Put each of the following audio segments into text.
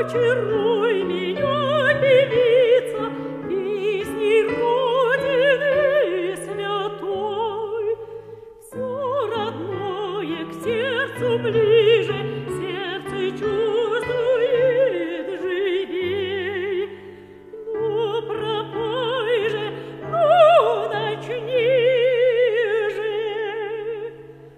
Очаруй меня, певица, песней Родины святой. Все родное к сердцу ближе, сердце чувствует живей. Ну, пропой же, ну, начни же.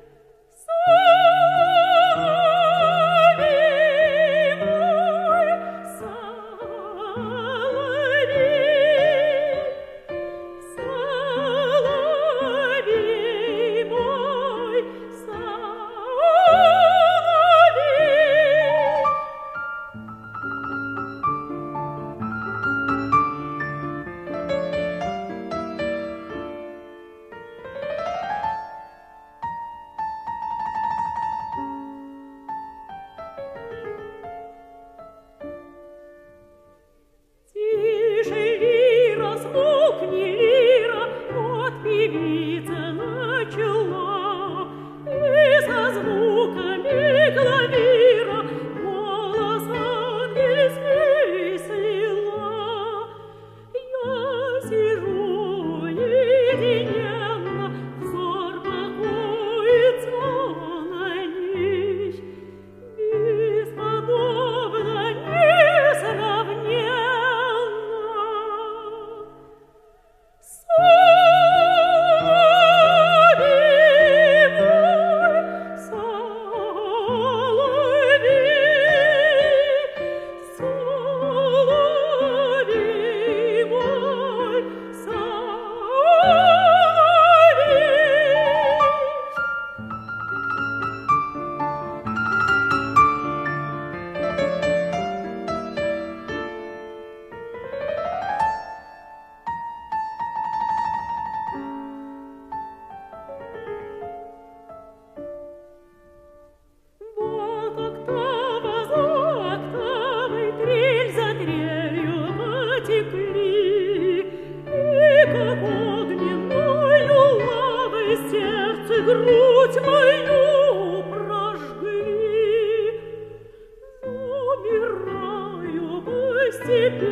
Тише, лира, смолкни, лира, вот певица начала, и со звуками клавира голос ангельский слила. Я сижу единенно, взор покоится на ней, бесподобно, несравненно. Грудь мою прожгли, умираю постепенно.